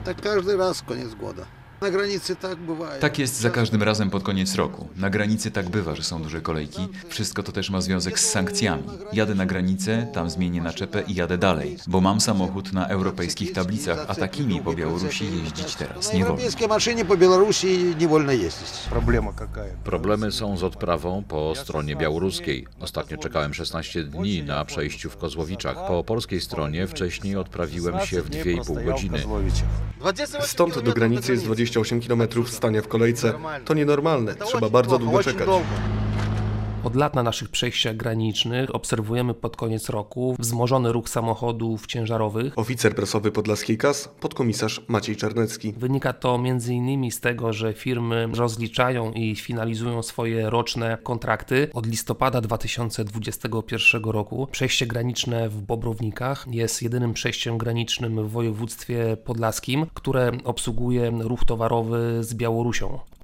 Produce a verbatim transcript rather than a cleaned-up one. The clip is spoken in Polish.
Tak każdy raz koniec года. Na granicy tak bywa. Tak jest za każdym razem pod koniec roku. Na granicy tak bywa, że są duże kolejki. Wszystko to też ma związek z sankcjami. Jadę na granicę, tam zmienię naczepę i jadę dalej, bo mam samochód na europejskich tablicach, a takimi po Białorusi jeździć teraz nie wolno. Na europejskiej maszynie po Białorusi nie wolno jeździć. Problema jaka? Problemy są z odprawą po stronie białoruskiej. Ostatnio czekałem szesnaście dni na przejściu w Kozłowiczach. Po polskiej stronie wcześniej odprawiłem się w dwie i pół godziny. Stąd do granicy jest dwadzieścia osiem kilometrów, stania w kolejce. To nienormalne, trzeba bardzo długo czekać. Od lat na naszych przejściach granicznych obserwujemy pod koniec roku wzmożony ruch samochodów ciężarowych. Oficer prasowy Podlaskiej K A S, podkomisarz Maciej Czarnecki. Wynika to między innymi z tego, że firmy rozliczają i finalizują swoje roczne kontrakty. Od listopada dwa tysiące dwudziestego pierwszego roku przejście graniczne w Bobrownikach jest jedynym przejściem granicznym w województwie podlaskim, które obsługuje ruch towarowy z Białorusią.